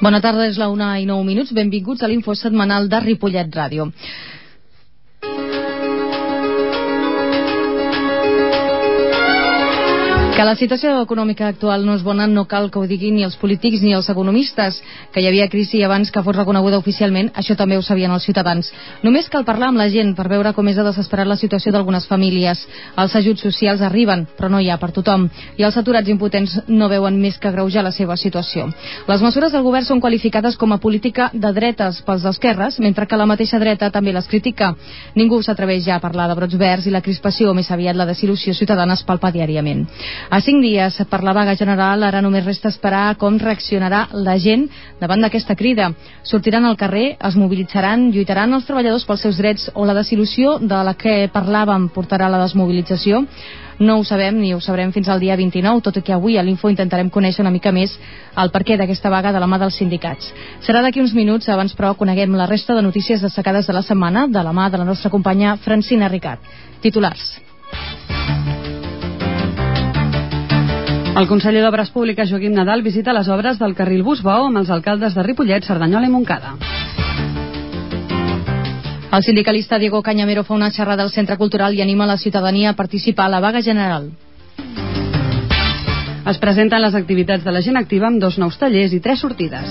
Bona tarda, és la 1:09. Benvinguts a l'Info Setmanal de Ripollet Ràdio. Que la situació econòmica actual no és bona no cal que ho diguin ni els polítics ni els economistes. Que hi havia crisi abans que fos reconeguda oficialment, això també ho sabien els ciutadans. Només cal parlar amb la gent per veure com és de desesperat la situació d'algunes famílies. Els ajuts socials arriben, però no hi ha per tothom. I els aturats impotents no veuen més que agreujar la seva situació. Les mesures del govern són qualificades com a política de dretes pels d'esquerres, mentre que la mateixa dreta també les critica. Ningú s'atreveix ja a parlar de brots verds i la crispació, o més aviat la desil·lusió ciutadana, es palpa diàriament. A 5 dies per la vaga general, ara només resta esperar com reaccionarà la gent davant d'aquesta crida. Sortiran al carrer, es mobilitzaran, lluitaran els treballadors pels seus drets o la desil·lusió de la que parlàvem portarà la desmobilització? No ho sabem ni ho sabrem fins al dia 29, tot i que avui a l'Info intentarem conèixer una mica més el perquè d'aquesta vaga de la mà dels sindicats. Serà d'aquí uns minuts, abans però coneguem la resta de notícies destacades de la setmana de la mà de la nostra companya Francina Ricart. Titulars. El conseller d'Obres Públiques, Joaquim Nadal, visita les obres del carril Bus-Vao amb els alcaldes de Ripollet, Cerdanyola i Montcada. El sindicalista Diego Cañamero fa una xerrada al Centre Cultural i anima la ciutadania a participar a la vaga general. Es presenten les activitats de la gent activa amb 2 nous tallers i 3 sortides.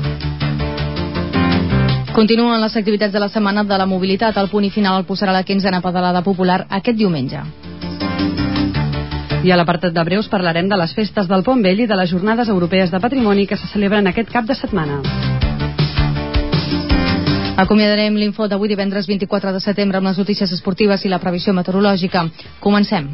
Continuen les activitats de la setmana de la mobilitat. El punt i final el posarà la 15a pedalada popular aquest diumenge. I a l'apartat de breus parlarem de les festes del Pont Vell i de les Jornades Europees de Patrimoni que se celebren aquest cap de setmana. Acomiadarem l'Info d'avui divendres 24 de setembre amb les notícies esportives i la previsió meteorològica. Comencem.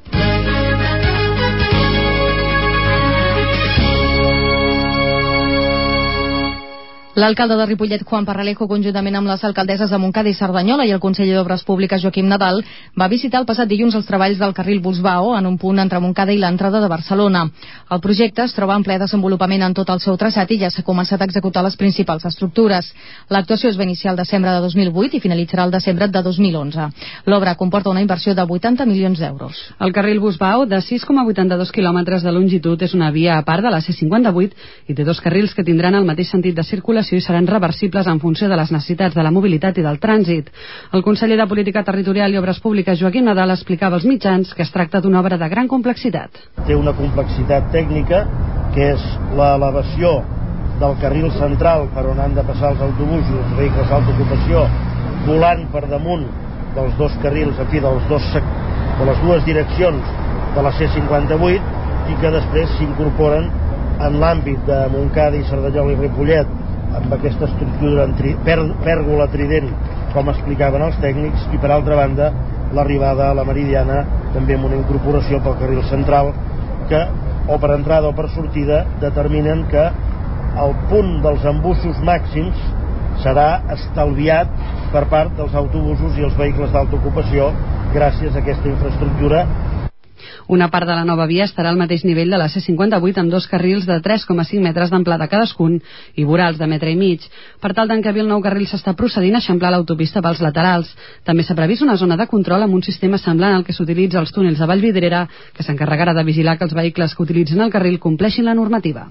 L'alcalde de Ripollet, Juan Parralejo, conjuntament amb les alcaldesses de Montcada i Cerdanyola i el conseller d'Obres Públiques, Joaquim Nadal, va visitar el passat dilluns els treballs del carril Bus-Vao en un punt entre Montcada i l'entrada de Barcelona. El projecte es troba en ple desenvolupament en tot el seu traçat i ja s'ha començat a executar les principals estructures. L'actuació es va iniciar el desembre de 2008 i finalitzarà el desembre de 2011. L'obra comporta una inversió de 80 milions d'euros. El carril Bus-Vao, de 6,82 quilòmetres de longitud, és una via a part de la C58 i té 2 carrils que tindran el mateix sentit de circulació i seran reversibles en funció de les necessitats de la mobilitat i del trànsit. El conseller de Política Territorial i Obres Públiques, Joaquim Nadal, explicava als mitjans que es tracta d'una obra de gran complexitat. Té una complexitat tècnica, que és l'elevació del carril central per on han de passar els autobusos, els vehicles d'alta ocupació, volant per damunt dels 2 carrils, en fi, de les 2 direccions de la C58 i que després s'incorporen en l'àmbit de Montcada i Cerdanyola i Ripollet amb aquesta estructura en pèrgola trident, com explicaven els tècnics, i per altra banda l'arribada a la Meridiana també amb una incorporació pel carril central que, o per entrada o per sortida, determinen que el punt dels embussos màxims serà estalviat per part dels autobusos i els vehicles d'alta ocupació gràcies a aquesta infraestructura. Una part de la nova via estarà al mateix nivell de la C58 amb 2 carrils de 3,5 metres d'amplada cadascun i vorals de 1,5 metres. Per tal d'encabir el nou carril s'està procedint a eixamplar l'autopista pels laterals. També s'ha previst una zona de control amb un sistema semblant al que s'utilitza als túnels de Vallvidrera, que s'encarregarà de vigilar que els vehicles que utilitzen el carril compleixin la normativa.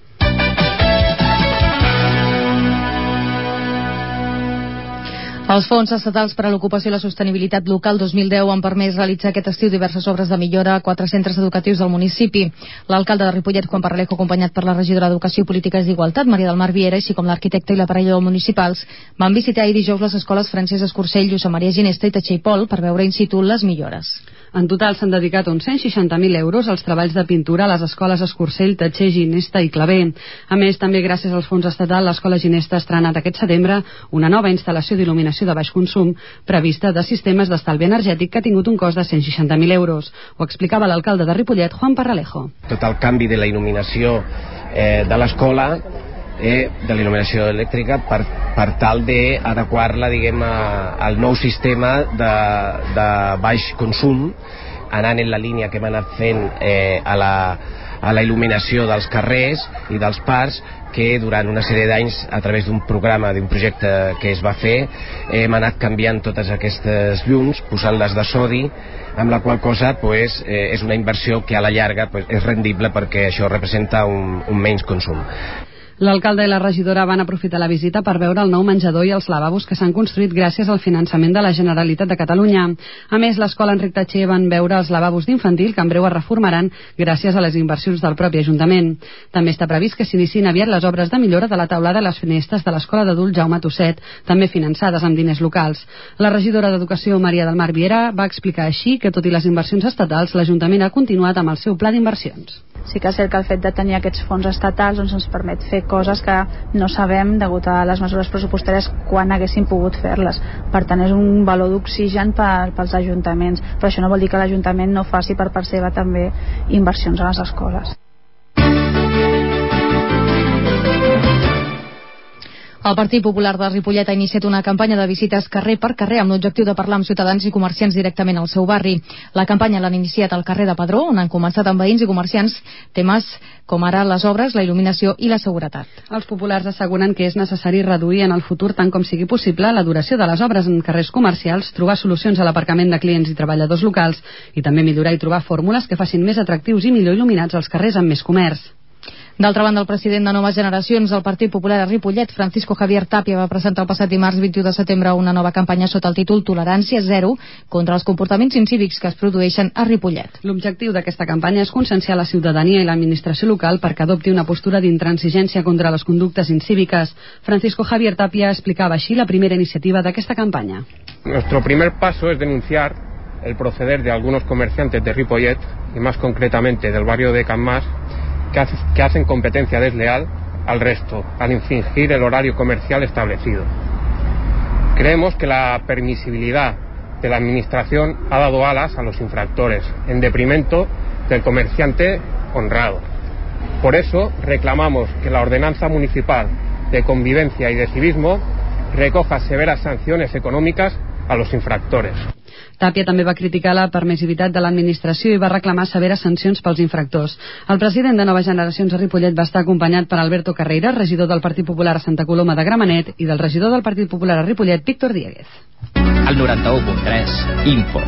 Els fons estatals per a l'ocupació i la sostenibilitat local 2010 han permès realitzar aquest estiu diverses obres de millora a 4 centres educatius del municipi. L'alcalde de Ripollet, Juan Parralejo, acompanyat per la regidora d'Educació i Polítiques d'Igualtat, Maria del Mar Viera, així com l'arquitecte i la parella municipals, van visitar ahir dijous les escoles Francesc Escursell, Josep Maria Ginesta i Tatxer i Pol per veure in situ les millores. En total s'han dedicat uns 160.000 euros als treballs de pintura a les escoles Escursell, Tatxer, Ginesta i Claver. A més, també gràcies als fons estatal, l'escola Ginesta ha estrenat aquest setembre una nova instal·lació d'il·luminació de baix consum prevista de sistemes d'estalvi energètic que ha tingut un cost de 160.000 euros. Ho explicava l'alcalde de Ripollet, Juan Parralejo. Tot el canvi de la il·luminació de l'escola, de la il·luminació elèctrica per tal d'adequar-la, diguem, al nou sistema de baix consum, anant en la línia que hem anat fent a la il·luminació dels carrers i dels parcs, que durant una sèrie d'anys, a través d'un programa, d'un projecte que es va fer, hem anat canviant totes aquestes llums, posant-les de sodi, amb la qual cosa és una inversió que a la llarga és rendible perquè això representa un menys consum. L'alcalde i la regidora van aprofitar la visita per veure el nou menjador i els lavabos que s'han construït gràcies al finançament de la Generalitat de Catalunya. A més, l'escola Enric Tatxer van veure els lavabos d'infantil que en breu es reformaran gràcies a les inversions del propi Ajuntament. També està previst que s'iniciïn aviat les obres de millora de la teulada i les finestres de l'escola d'adults Jaume Tosset, també finançades amb diners locals. La regidora d'Educació, Maria del Mar Viera, va explicar així que, tot i les inversions estatals, l'Ajuntament ha continuat amb el seu pla d'inversions. Sí que és cert que el fet de tenir aquests fons estatals ens permet fer coses que no sabem, degut a les mesures pressupostàries, quan haguéssim pogut fer-les. Per tant, és un valor d'oxigen pels ajuntaments, però això no vol dir que l'Ajuntament no faci per part seva també inversions a les escoles. El Partit Popular de Ripollet ha iniciat una campanya de visites carrer per carrer amb l'objectiu de parlar amb ciutadans i comerciants directament al seu barri. La campanya l'han iniciat al carrer de Padró, on han començat amb veïns i comerciants temes com ara les obres, la il·luminació i la seguretat. Els populars asseguren que és necessari reduir en el futur, tant com sigui possible, la duració de les obres en carrers comercials, trobar solucions a l'aparcament de clients i treballadors locals i també millorar i trobar fórmules que facin més atractius i millor il·luminats els carrers amb més comerç. D'altra banda, el president de Noves Generacions del Partit Popular a Ripollet, Francisco Javier Tapia, va presentar el passat dimarts 21 de setembre una nova campanya sota el títol Tolerància Zero contra els comportaments incívics que es produeixen a Ripollet. L'objectiu d'aquesta campanya és conscienciar la ciutadania i l'administració local perquè adopti una postura d'intransigència contra les conductes incíviques. Francisco Javier Tapia explicava així la primera iniciativa d'aquesta campanya. Nuestro primer paso es denunciar el proceder de algunos comerciantes de Ripollet y más concretamente del barrio de Can Mas que hacen competencia desleal al resto, al infringir el horario comercial establecido. Creemos que la permisibilidad de la Administración ha dado alas a los infractores, en detrimento del comerciante honrado. Por eso reclamamos que la Ordenanza Municipal de Convivencia y de Civismo recoja severas sanciones econòmiques a los infractores. Tapia també va criticar la permissivitat de l'administració i va reclamar severes sancions pels infractors. El president de Noves Generacions a Ripollet va estar acompanyat per Alberto Carreira, regidor del Partit Popular a Santa Coloma de Gramenet, i del regidor del Partit Popular a Ripollet, Víctor Dieguez. Al 91.3, Info.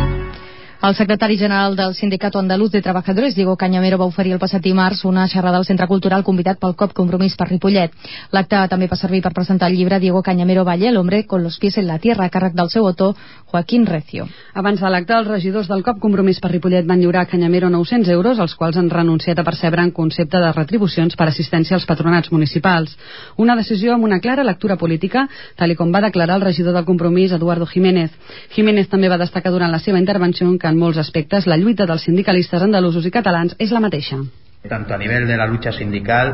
El secretari general del Sindicato Andaluz de Trabajadores, Diego Cañamero, va oferir el passat dimarts una xerrada al Centre Cultural convidat pel COP Compromís per Ripollet. L'acte també va servir per presentar el llibre Diego Cañamero Valle, el hombre con los pies en la tierra, a càrrec del seu autor, Joaquín Recio. Abans de l'acte, els regidors del COP Compromís per Ripollet van lliurar a Cañamero 900 euros, els quals han renunciat a percebre en concepte de retribucions per assistència als patronats municipals. Una decisió amb una clara lectura política, tal com va declarar el regidor del Compromís, Eduardo Jiménez. Jiménez també va destacar durant la seva intervenció que en molts aspectes la lluita dels sindicalistes andalusos i catalans és la mateixa. Tanto a nivel de la lucha sindical,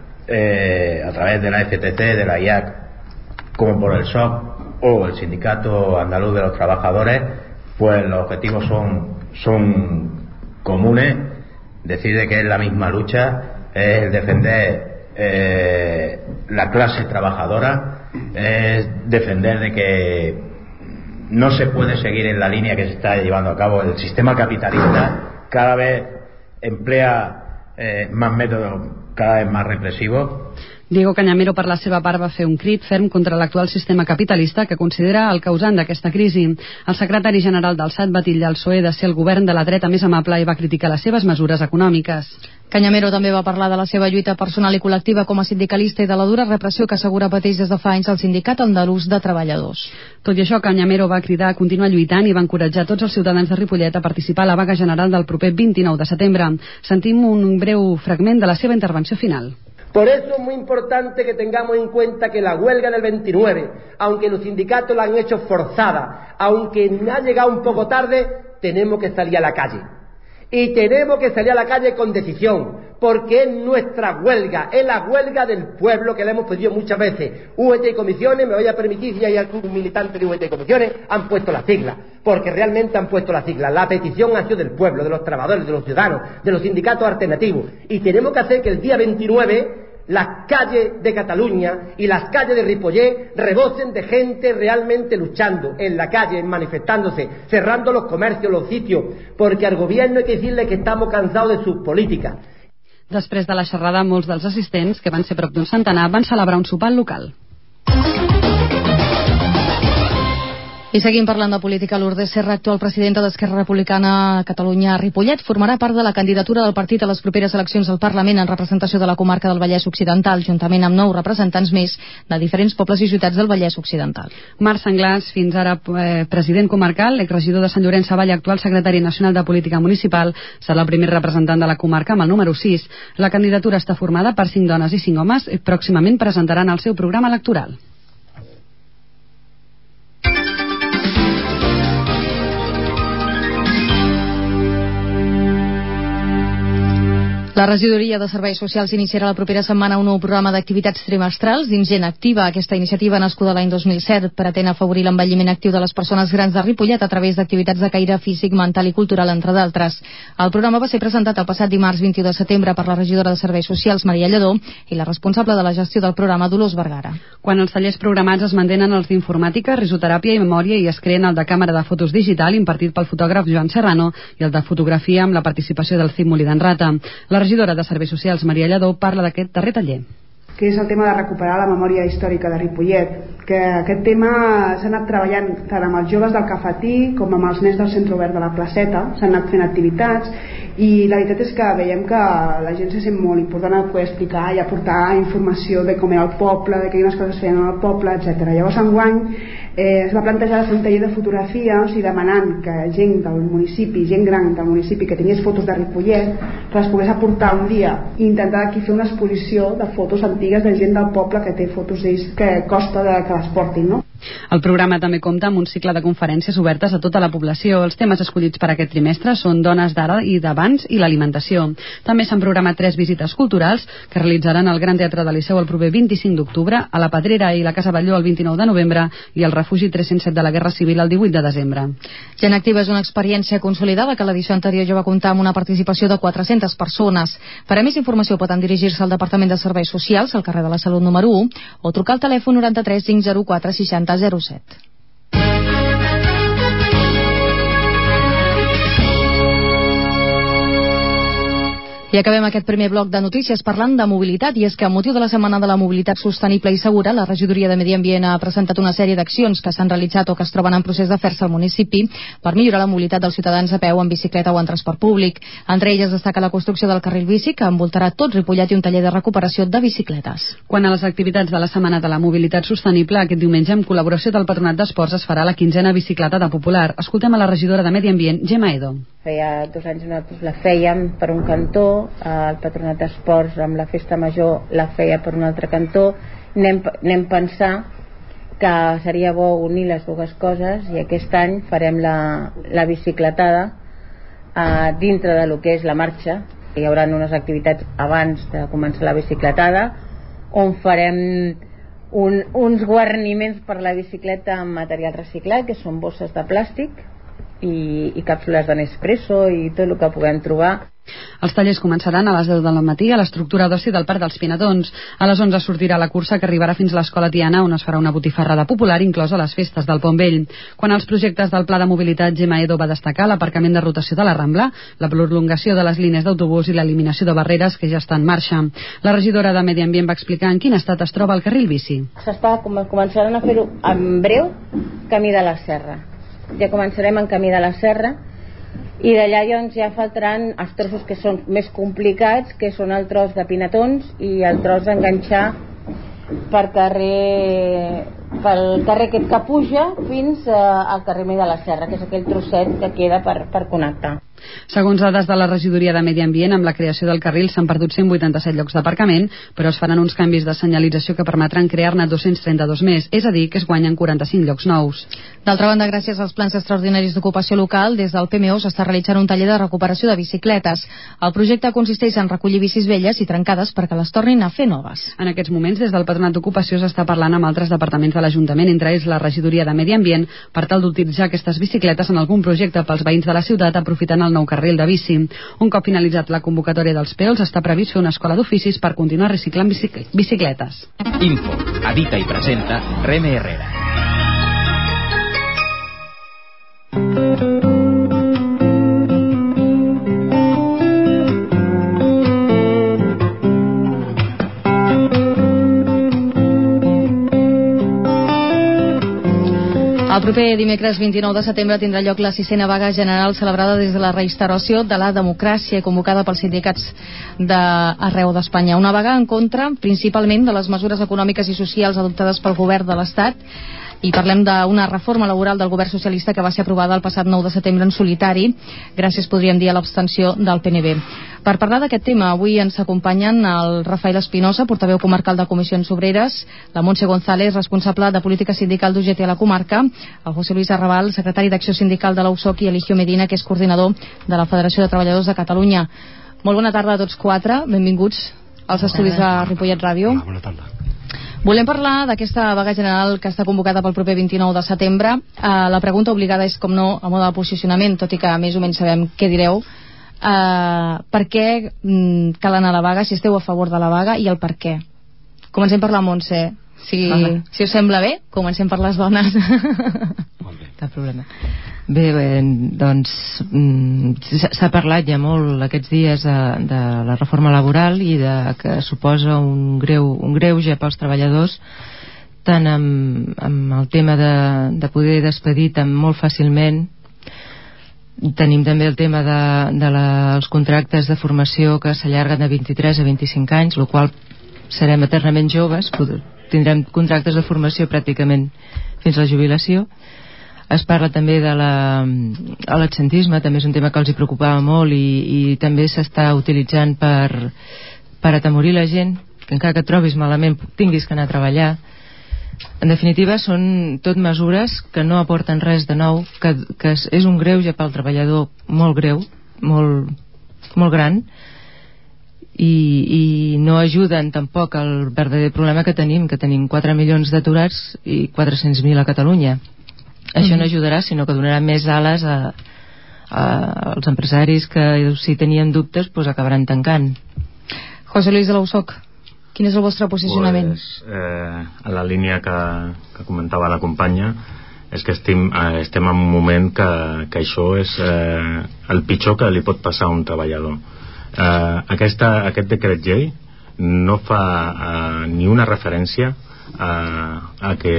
a través de la FTC, de la IAC, como por el SOC o el Sindicato Andaluz de los Trabajadores, pues los objetivos son comunes, decir de que es la misma lucha, es defender la clase trabajadora, es defender de que no se puede seguir en la línea que se está llevando a cabo. El sistema capitalista cada vez emplea más métodos cada vez más represivos. Diego Cañamero, per la seva part, va fer un crit ferm contra l'actual sistema capitalista que considera el causant d'aquesta crisi. El secretari general del SAT va titllar el PSOE de ser el govern de la dreta més amable i va criticar les seves mesures econòmiques. Cañamero també va parlar de la seva lluita personal i col·lectiva com a sindicalista i de la dura repressió que assegura pateix des de fa anys el Sindicat Andalús de Treballadors. Tot i això, Cañamero va cridar a continuar lluitant i va encoratjar tots els ciutadans de Ripollet a participar a la vaga general del proper 29 de setembre. Sentim un breu fragment de la seva intervenció final. Por eso es muy importante que tengamos en cuenta que la huelga del 29, aunque los sindicatos la han hecho forzada, aunque ha llegado un poco tarde, tenemos que salir a la calle. Y tenemos que salir a la calle con decisión, porque es nuestra huelga, es la huelga del pueblo que le hemos pedido muchas veces. UGT y comisiones, me voy a permitir si hay algún militante de UGT y comisiones, han puesto la sigla, porque realmente han puesto la sigla. La petición ha sido del pueblo, de los trabajadores, de los ciudadanos, de los sindicatos alternativos. Y tenemos que hacer que el día 29 las calles de Cataluña y las calles de Ripollet rebosen de gente realmente luchando en la calle, manifestándose, cerrando los comercios, los sitios, porque al gobierno hay que decirle que estamos cansados de sus políticas. Després de la xerrada, molts dels assistents, que van ser prop d'un centenar, van celebrar un sopar local. I seguim parlant de política. Lourdes Serra, actual presidenta d'Esquerra Republicana a Catalunya a Ripollet, formarà part de la candidatura del partit a les properes eleccions del Parlament en representació de la comarca del Vallès Occidental, juntament amb 9 representants més de diferents pobles i ciutats del Vallès Occidental. Marc Senglars, fins ara president comarcal, exregidor de Sant Llorenç Savall, actual secretari nacional de Política Municipal, serà el primer representant de la comarca amb el número 6. La candidatura està formada per 5 dones i 5 homes i pròximament presentaran el seu programa electoral. La regidoria de Serveis Socials iniciarà la propera setmana un nou programa d'activitats trimestrals dins Gent Activa. Aquesta iniciativa, nascuda l'any 2007, pretén afavorir l'envelliment actiu de les persones grans de Ripollet a través d'activitats de caire físic, mental i cultural, entre d'altres. El programa va ser presentat el passat dimarts 21 de setembre per la regidora de Serveis Socials, Maria Lledó, i la responsable de la gestió del programa, Dolors Vergara. Quan els tallers programats es mantenen els d'informàtica, risoteràpia i memòria i es creen el de càmera de fotos digital impartit pel fotògraf Joan Serrano i el de fotografia amb la participació del CIP Molí d'en Rata. La regidora de Serveis Socials, Maria Lledó, parla d'aquest darrer taller, que és el tema de recuperar la memòria històrica de Ripollet, que aquest tema s'ha anat treballant tant amb els joves del Cafetí com amb els nens del centre obert de la placeta, s'han anat fent activitats i la veritat és que veiem que la gent se sent molt important poder explicar i aportar informació de com era el poble, de quines coses feien al poble, etc. Llavors enguany es va plantejar de fer un taller de fotografia, o sigui, demanant que gent del municipi, gent gran del municipi que tingués fotos de Ripollet, que les pogués aportar un dia i intentar aquí fer una exposició de fotos antigues de gent del poble que té fotos d'ells que costa que les portin, no? El programa també compta amb un cicle de conferències obertes a tota la població. Els temes escollits per aquest trimestre són dones d'ara i d'abans i l'alimentació. També s'han programat 3 visites culturals que realitzaran al Gran Teatre de Liceu el proper 25 d'octubre, a la Pedrera i la Casa Batlló el 29 de novembre i al Refugi 307 de la Guerra Civil el 18 de desembre. Gent Activa és una experiència consolidada que l'edició anterior ja va comptar amb una participació de 400 persones. Per a més informació poden dirigir-se al Departament de Serveis Socials, al carrer de la Salut número 1, o trucar al telèfon 93 504 60 07. I acabem aquest primer bloc de notícies parlant de mobilitat, i és que amb motiu de la Setmana de la Mobilitat Sostenible i Segura, la regidoria de Medi Ambient ha presentat una sèrie d'accions que s'han realitzat o que es troben en procés de fer-se al municipi per millorar la mobilitat dels ciutadans a peu, en bicicleta o en transport públic. Entre elles destaca la construcció del carril bici, que envoltarà tot Ripollet, i un taller de recuperació de bicicletes. Quan a les activitats de la Setmana de la Mobilitat Sostenible, aquest diumenge, amb col·laboració del Patronat d'Esports, es farà la 15a bicicletada popular. Escoltem a la regidora de Medi Ambient, Gemma Edo. Feia 2 anys nosaltres la fèiem per un cantó, el Patronat d'Esports amb la Festa Major la feia per un altre cantó. Anem pensar que seria bo unir les dues coses, i aquest any farem la bicicletada dintre de lo que és la marxa. Hi haurà unes activitats abans de començar la bicicletada on farem uns guarniments per la bicicleta amb material reciclat, que són bosses de plàstic i càpsules de Nespresso i tot el que puguem trobar. Els tallers començaran a les 10 del matí a l'estructura d'oci del Parc dels Pinatons. A les 11 sortirà la cursa, que arribarà fins a l'Escola Tiana, on es farà una botifarrada popular inclosa les festes del Pont Vell. Quan als projectes del Pla de Mobilitat, Gemma Edo va destacar l'aparcament de rotació de la Rambla, la prolongació de les línies d'autobús i l'eliminació de barreres, que ja està en marxa. La regidora de Medi Ambient va explicar en quin estat es troba el carril bici. Començaran a fer-ho en breu, camí de la Serra. Ja començarem en camí de la Serra, i d'allà doncs ja faltaran els trossos que són més complicats, que són el tros de Pinatons i el tros d'enganxar pel carrer aquest que puja fins al carrer de la Serra, que és aquell trosset que queda per connectar. Segons dades de la regidoria de Medi Ambient, amb la creació del carril s'han perdut 187 llocs d'aparcament, però es faran uns canvis de senyalització que permetran crear-ne 232 més, és a dir, que es guanyen 45 llocs nous. D'altra banda, gràcies als plans extraordinaris d'ocupació local, des del PMO s'està realitzant un taller de recuperació de bicicletes. El projecte consisteix en recollir bicis velles i trencades perquè les tornin a fer noves. En aquests moments, des del Patronat d'Ocupació s'està parlant amb altres departaments de l'Ajuntament, entre ells la regidoria de Medi Ambient, per tal d'utilitzar aquestes bicicletes en algun projecte pels veïns de la ciutat, aprofitant el nou carril de bici. Un cop finalitzat la convocatòria dels PEOLs, està previst fer una escola d'oficis per continuar reciclant bicicletes. Info, edita i presenta Reme Herrera. El proper dimecres 29 de setembre tindrà lloc la 6a vaga general celebrada des de la reinstauració de la democràcia convocada pels sindicats d'arreu d'Espanya. Una vaga en contra principalment de les mesures econòmiques i socials adoptades pel govern de l'Estat, i parlem d'una reforma laboral del govern socialista que va ser aprovada el passat 9 de setembre en solitari, gràcies, podríem dir, a l'abstenció del PNB. Per parlar d'aquest tema, avui ens acompanyen el Rafael Espinosa, portaveu comarcal de Comissions Obreres, la Montse González, responsable de política sindical d'UGT a la comarca, el José Luis Arrabal, secretari d'Acció Sindical de l'USOC, i Eligio Medina, que és coordinador de la Federació de Treballadors de Catalunya. Molt bona tarda a tots quatre, benvinguts als estudis de Ripollet Ràdio. Bona tarda. Volem parlar d'aquesta vaga general que està convocada pel proper 29 de setembre. La pregunta obligada és, com no, a mode de posicionament, tot i que més o menys sabem què direu. Per què cal anar a la vaga, si esteu a favor de la vaga, i el per què? Comencem per la Montse. Si us sembla bé, comencem per les dones. Molt bé. Cap problema. Bé, doncs s'ha parlat ja molt aquests dies de la reforma laboral i que suposa un greuge pels treballadors, tant amb el tema de poder despedir tan molt fàcilment. Tenim també el tema dels contractes de formació que s'allarguen de 23 a 25 anys, el qual serem eternament joves, tindrem contractes de formació pràcticament fins a la jubilació. Es parla també de l'absentisme, també és un tema que els hi preocupava molt i també s'està utilitzant per atemorir la gent, que encara que et trobis malament tinguis que anar a treballar. En definitiva, són tot mesures que no aporten res de nou, que és un greuge pel treballador molt greu, molt gran, i no ajuden tampoc al verdader problema que tenim 4 milions d'aturats i 400.000 a Catalunya. Això no ajudarà, sinó que donarà més ales als empresaris que, si tenien dubtes, acabaran tancant. José Luis de l'USOC, quin és el vostre posicionament? A la línia que comentava la companya, és que estem en un moment que això és el pitjor que li pot passar a un treballador. Aquest decret llei no fa ni una referència a que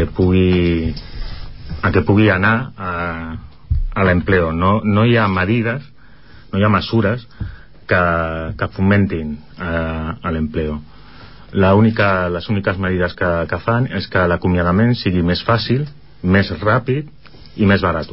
pugui anar a l'empleo. No hi ha medidas, no hi ha mesures que fomentin a l'empleo. Les úniques medides que fan és que l'acomiadament sigui més fàcil, més ràpid i més barat.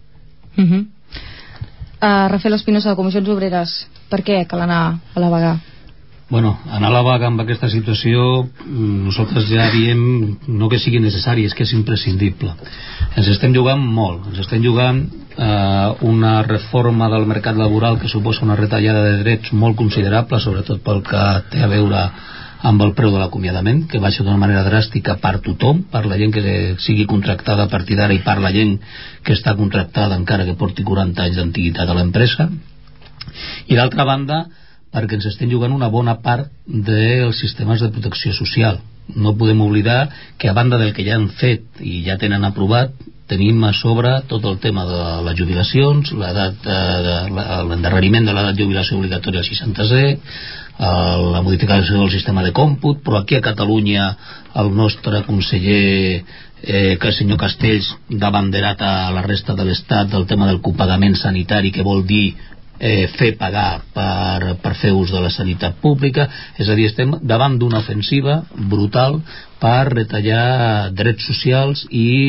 Rafael Espinosa, de Comissions Obreres, per què cal anar a la vaga? Bueno, anar a la vaga amb aquesta situació, nosaltres ja diem no que sigui necessari, és que és imprescindible. Ens estem jugant molt, ens estem jugant una reforma del mercat laboral que suposa una retallada de drets molt considerable, sobretot pel que té a veure amb el preu de l'acomiadament, que baixa d'una manera dràstica per tothom, per la gent que sigui contractada a partir d'ara i per la gent que està contractada encara que porti 40 anys d'antiguitat a l'empresa. I d'altra banda, perquè ens estem jugant una bona part dels sistemes de protecció social. No podem oblidar que, a banda del que ja han fet i ja tenen aprovat, tenim a sobre tot el tema de les jubilacions, l'endarreriment de l'edat de jubilació obligatòria al 60è, la modificació del sistema de còmput, però aquí a Catalunya el nostre conseller, que el senyor Castells, va banderat a la resta de l'Estat del tema del copagament sanitari, que vol dir fer pagar per fer ús de la sanitat pública. És a dir, estem davant d'una ofensiva brutal per retallar drets socials i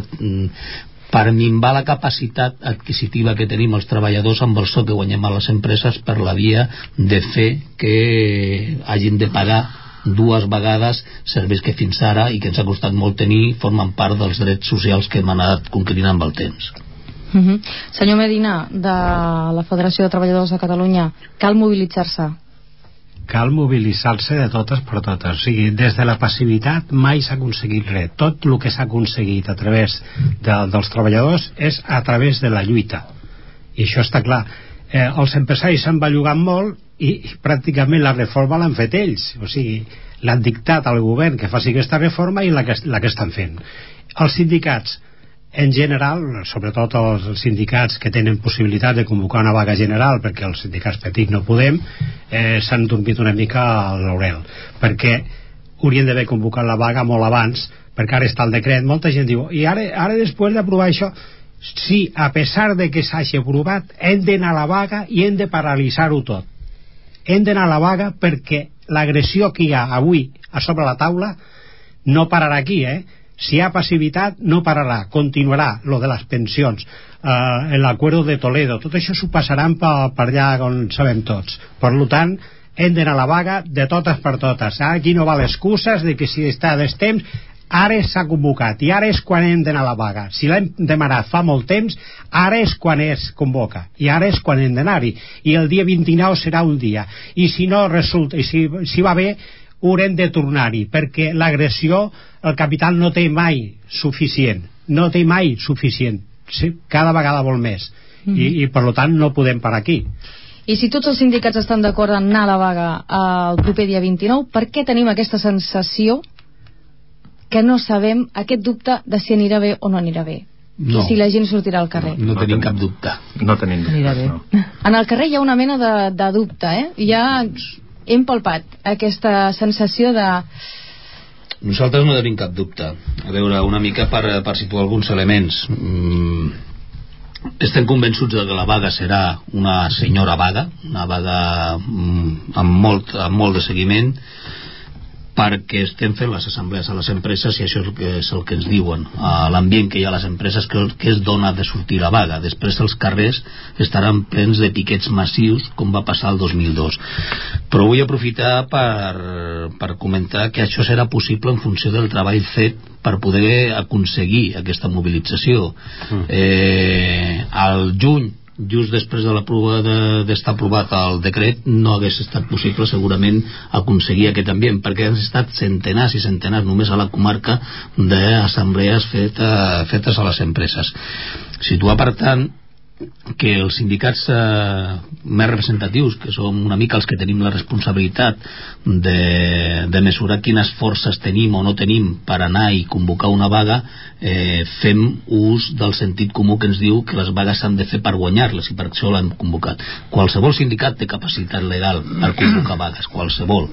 per minvar la capacitat adquisitiva que tenim els treballadors amb el sou que guanyem a les empreses, per la via de fer que hagin de pagar dues vegades serveis que fins ara i que ens ha costat molt tenir formen part dels drets socials que hem anat conquerint amb el temps. Senyor Medina, de la Federació de Treballadors de Catalunya, cal mobilitzar-se? Cal mobilitzar-se de totes per totes. O sigui, des de la passivitat mai s'ha aconseguit res. Tot el que s'ha aconseguit a través dels treballadors és a través de la lluita. I això està clar. Els empresaris s'han bellugat molt i pràcticament la reforma l'han fet ells. O sigui, l'han dictat al govern que faci aquesta reforma i la que estan fent. Els sindicats, en general, sobretot els sindicats que tenen possibilitat de convocar una vaga general, perquè els sindicats petits no podem, s'han dormit una mica al laurel, perquè haurien d'haver convocat la vaga molt abans perquè ara està el decret, molta gent diu, i ara després d'aprovar això, sí, a pesar de que s'hagi aprovat, hem d'anar a la vaga i hem de paralitzar-ho tot. Hem d'anar a la vaga perquè l'agressió que hi ha avui a sobre la taula no pararà aquí, si hi ha passivitat no pararà, continuarà lo de les pensions, l'acuerdo de Toledo, tot això s'ho passaran per allà on sabem tots. Per tant, hem d'anar a la vaga de totes per totes. Aquí no val excuses de que si està a destemps, ara s'ha convocat i ara és quan hem d'anar a la vaga. Si l'hem demanat fa molt temps, ara és quan es convoca i ara és quan hem d'anar-hi, i el dia 29 serà un dia, i si no resulta, i si va bé, haurem de tornar-hi, perquè l'agressió el capital no té mai suficient, sí? Cada vegada vol més, i per tant no podem parar aquí. I si tots els sindicats estan d'acord en anar a la vaga el proper dia 29, per què tenim aquesta sensació que no sabem, aquest dubte de si anirà bé o no anirà bé? No. I si la gent sortirà al carrer? No tenim cap dubte. No tenim dubte. No. En el carrer hi ha una mena de dubte, ja hem palpat aquesta sensació de... Nosaltres no tenim cap dubte. A veure, una mica per situar alguns elements. Estem convençuts de que la vaga serà una senyora vaga, una vaga amb molt de seguiment, perquè estem fent les assemblees a les empreses i això és el que ens diuen, l'ambient que hi ha a les empreses que es dona de sortir la vaga. Després els carrers estaran plens de piquets massius com va passar el 2002, però vull aprofitar per comentar que això serà possible en funció del treball fet per poder aconseguir aquesta mobilització. Al juny, just després d'estar aprovat el decret, no hagués estat possible segurament aconseguir aquest ambient, perquè han estat centenars i centenars només a la comarca d'assemblees fetes a les empreses. Situar, per tant, que els sindicats més representatius, que som una mica els que tenim la responsabilitat de mesurar quines forces tenim o no tenim per anar i convocar una vaga, fem ús del sentit comú que ens diu que les vagues s'han de fer per guanyar-les, i per això l'han convocat. Qualsevol sindicat té capacitat legal per convocar vagues, qualsevol.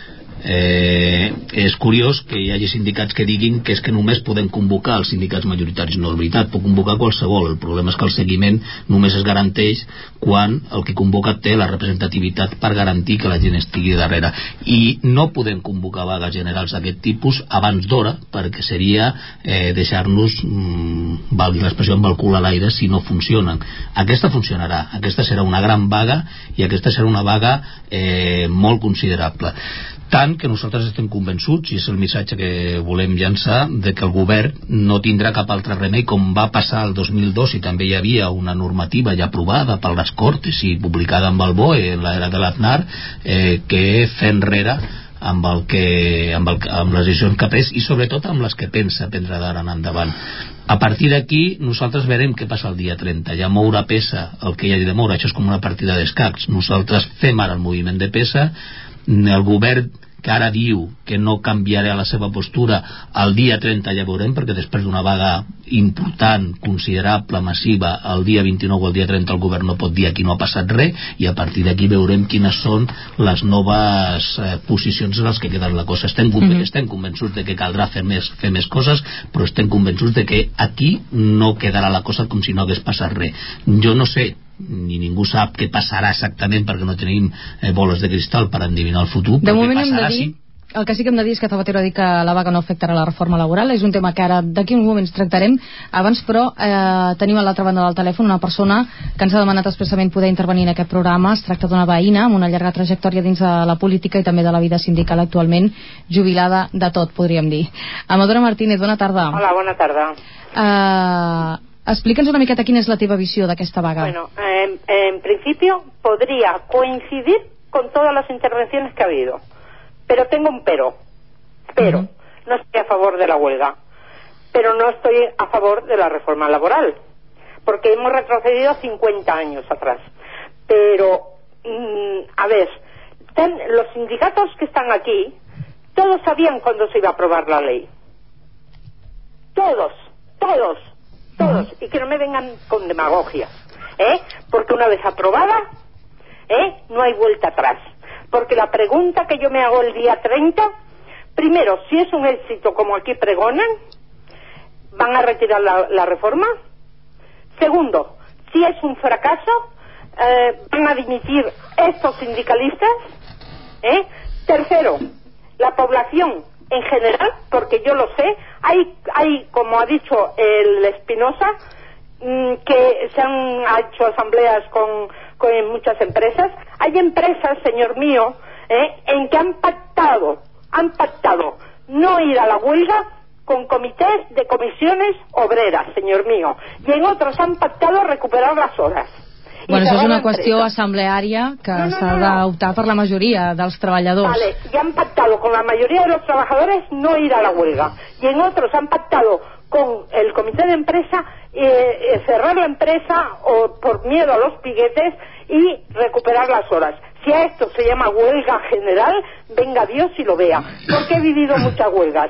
És curiós que hi hagi sindicats que diguin que és que només podem convocar els sindicats majoritaris. No és veritat, pot convocar qualsevol. El problema és que el seguiment només es garanteix quan el que convoca té la representativitat per garantir que la gent estigui darrere, i no podem convocar vagues generals d'aquest tipus abans d'hora, perquè seria deixar-nos, valgui l'expressió, amb el cul a l'aire si no funcionen. Aquesta funcionarà, aquesta serà una gran vaga, i aquesta serà una vaga molt considerable. Tant que nosaltres estem convençuts, i és el missatge que volem llançar, de que el govern no tindrà cap altre remei, com va passar el 2002, i també hi havia una normativa ja aprovada per les Cortes i publicada amb el BOE en l'era de l'Aznar, que fer enrere amb les decisions que ha pres, i sobretot amb les que pensa prendre d'ara en endavant. A partir d'aquí nosaltres veurem què passa el dia 30. Ja moure pesa el que hi hagi de moure, això és com una partida d'escacs. Nosaltres fem ara el moviment de pesa. El govern, que ara diu que no canviarà la seva postura, el dia 30 ja veurem, perquè després d'una vaga important, considerable, massiva, el dia 29 o el dia 30 el govern no pot dir aquí no ha passat res, i a partir d'aquí veurem quines són les noves posicions en les que queda la cosa. Estem convençuts de que caldrà fer més coses, però estem convençuts de que aquí no quedarà la cosa com si no hagués passat res. Jo no sé, ni ningú sap què passarà exactament, perquè no tenim boles de cristal per endevinar el futur. De moment hem de dir, el que sí que hem de dir és que Zapatero ha dit que la vaga no afectarà la reforma laboral. És un tema que ara d'aquí uns moments tractarem. Abans, però, tenim a l'altra banda del telèfon una persona que ens ha demanat expressament poder intervenir en aquest programa. Es tracta d'una veïna amb una llarga trajectòria dins de la política i també de la vida sindical, actualment jubilada de tot, podríem dir. Amadora Martínez, bona tarda. Hola, bona tarda. Explica'ns una miqueta quina és la teva visió d'aquesta vaga. Bueno, en principio podría coincidir con todas las intervenciones que ha habido, pero tengo un pero. No estoy a favor de la huelga, pero no estoy a favor de la reforma laboral, porque hemos retrocedido 50 años atrás. Pero, a ver, los sindicatos que están aquí, todos sabían cuándo se iba a aprobar la ley. Todos. Y que no me vengan con demagogias, porque una vez aprobada, no hay vuelta atrás. Porque la pregunta que yo me hago el día 30, Primero, si es un éxito como aquí pregonan, van a retirar la reforma. Segundo, si es un fracaso, van a dimitir estos sindicalistas. Tercero, la población en general, porque yo lo sé, hay como ha dicho el Espinosa, que se han hecho asambleas con muchas empresas. Hay empresas, señor mío, en que han pactado no ir a la huelga con comités de comisiones obreras, señor mío, y en otros han pactado recuperar las horas. Bueno, això és una qüestió assembleària que s'ha d'optar per la majoria dels treballadors. Vale, y han pactado con la mayoría de los trabajadores no ir a la huelga, y en otros han pactado con el comité de empresa cerrar la empresa o por miedo a los piquetes y recuperar las horas. Si a esto se llama huelga general, venga Dios y lo vea, porque he vivido muchas huelgas,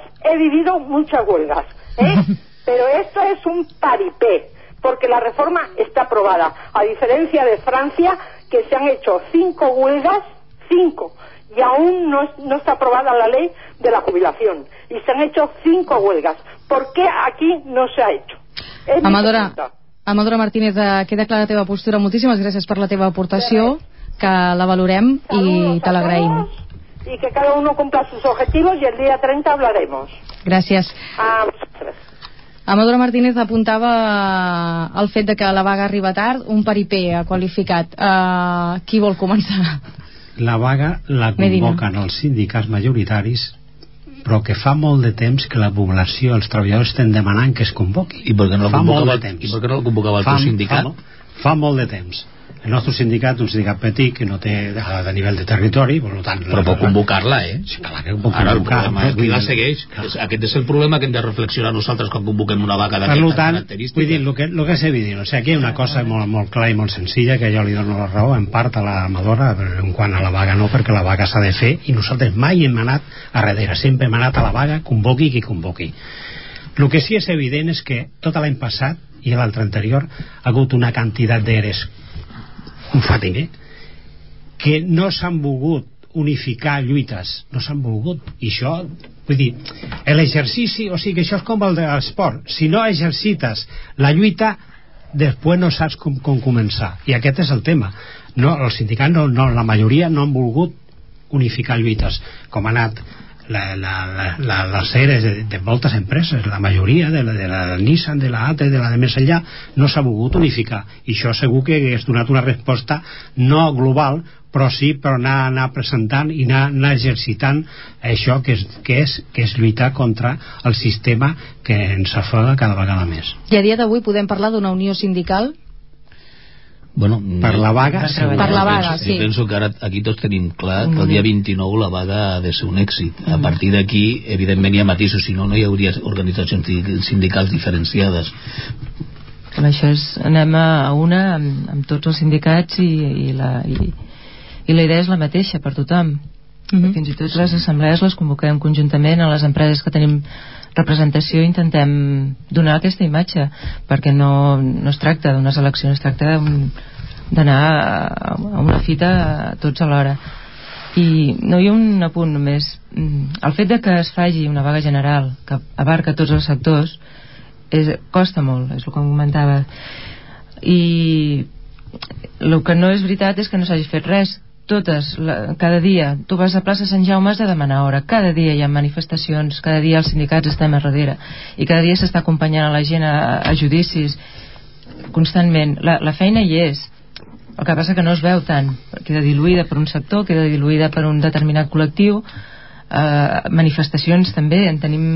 pero esto es un paripé, porque la reforma está aprobada, a diferencia de Francia, que se han hecho 5 huelgas, y aún no está aprobada la ley de la jubilación, y se han hecho 5 huelgas. ¿Por qué aquí no se ha hecho? Amadora Martínez, queda clara la teva postura. Moltíssimes gràcies per la teva aportació, que la valorem i te l'agraïm. Y que cada uno cumpla sus objetivos y el día 30 hablaremos. Gràcies. Amadora Martínez apuntava el fet de que la vaga arriba tard, un paripé ha qualificat. Qui vol començar? La vaga la convoquen els sindicats majoritaris, però que fa molt de temps que la població, els treballadors estan demanant que es convoqui. I per què no el convocava el teu sindicat? Fa molt de temps. El nostre sindicat, un sindicat petit que no té de nivell de territori, per tant, però pot convocar-la, Sí, clar que pot convocar. Ara el problema és qui la segueix. Aquest és el problema que hem de reflexionar nosaltres quan convoquem una vaga d'aquestes característiques. Vull dir, el que és evident, aquí hi ha una cosa molt clara i molt senzilla, que jo li dono la raó en part a l'Amadora, en quant a la vaga no, perquè la vaga s'ha de fer, i nosaltres mai hem anat a darrere, sempre hem anat a la vaga, convoqui qui convoqui. El que sí és evident és que tot l'any passat i l'altre anterior ha hagut una quantitat d'eres un fatigue, que no s'han volgut unificar lluites, no s'han volgut, i això, vull dir, l'exercici, o sigui que això és com el de l'esport, si no exercites la lluita, després no saps com començar, i aquest és el tema. No, els sindicats, la majoria no han volgut unificar lluites, com ha anat les eres de moltes empreses, la majoria de la Nissan, de la ATE, de la de més enllà, no s'ha volgut unificar, i això segur que hagués donat una resposta no global, però sí per anar presentant i anar exercitant això que és lluitar contra el sistema que ens afega cada vegada més. I a dia d'avui podem parlar d'una unió sindical? Bueno, per la vaga, sí. Penso que ara aquí tots tenim clar que el dia 29 la vaga ha de ser un èxit. A partir d'aquí, evidentment hi ha matisos, si no hi hauria organitzacions sindicals diferenciades. Això és, anem a una amb tots els sindicats i la idea és la mateixa per tothom. Fins i tot les assemblees les convoquem conjuntament a les empreses que tenim representació, intentem donar aquesta imatge, perquè no es tracta d'unes eleccions, es tracta d'anar a una fita tots alhora. I no hi ha un apunt només. El fet de que es faci una vaga general que abarca tots els sectors costa molt, és el que comentava, i el que no és veritat és que no s'hagi fet res. Cada dia tu vas a plaça Sant Jaume, has de demanar hora, cada dia hi ha manifestacions, cada dia els sindicats estem a darrere i cada dia s'està acompanyant a la gent a judicis constantment. La feina hi és, el que passa que no es veu tant, queda diluïda per un sector, queda diluïda per un determinat col·lectiu. Manifestacions també en tenim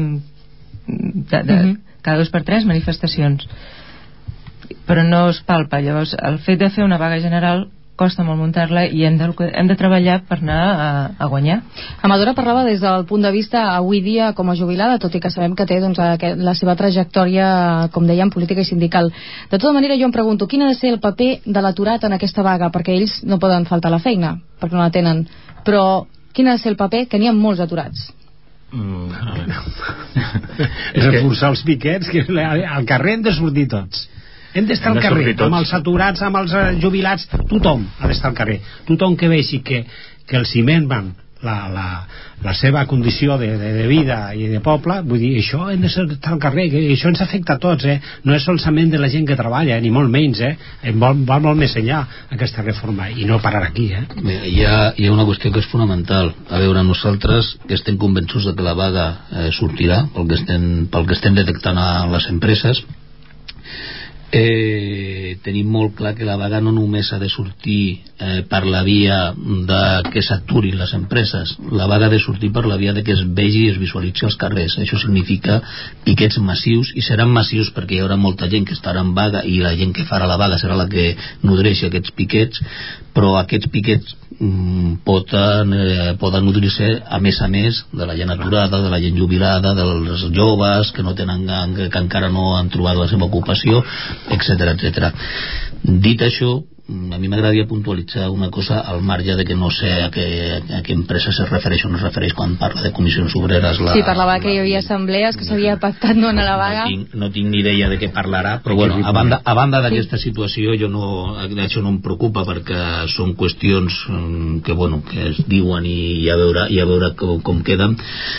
cada 2 per 3 manifestacions, però no es palpa. Llavors el fet de fer una vaga general costa molt muntar-la i hem de treballar per anar a guanyar. Amadora parlava des del punt de vista avui dia com a jubilada, tot i que sabem que té la seva trajectòria, com dèiem, política i sindical. De tota manera, jo em pregunto, quin ha de ser el paper de l'aturat en aquesta vaga? Perquè ells no poden faltar a la feina, perquè no la tenen. Però quin ha de ser el paper? Que n'hi ha molts aturats. Reforçar els piquets, que al carrer hem de sortir tots. Hem d'estar al carrer, amb els aturats, amb els jubilats, tothom ha d'estar al carrer. Tothom que vegi que el ciment van la seva condició de vida i de poble. Vull dir, això hem de estar al carrer, que això ens afecta a tots, no és solament de la gent que treballa, ni molt menys, va molt més enllà aquesta reforma, i no parar aquí. Bé, hi ha una qüestió que és fonamental. A veure, nosaltres que estem convençuts de que la vaga sortirà, pel que estem detectant a les empreses, tenim molt clar que la vaga no només ha de sortir per la via de que s'aturin les empreses. La vaga ha de sortir per la via de que es vegi i es visualitzi als carrers. Això significa piquets massius, i seran massius perquè hi haurà molta gent que estarà en vaga i la gent que farà la vaga serà la que nodreixi aquests piquets, però aquests piquets poden nodrir-se a més de la gent aturada, de la gent jubilada, dels joves que encara no han trobat la seva ocupació, etcètera, etcètera. Dit això, a mi m'agradaria puntualitzar una cosa al marge de que no sé a què empresa se refereix o no es refereix quan parla de comissions obreres. Sí, parlava que hi havia assemblees que s'havia pactat no anar a la vaga. No tinc ni idea de què parlarà, però bueno, a banda d'aquesta situació, això no em preocupa, perquè són qüestions que es diuen i a veure com queden.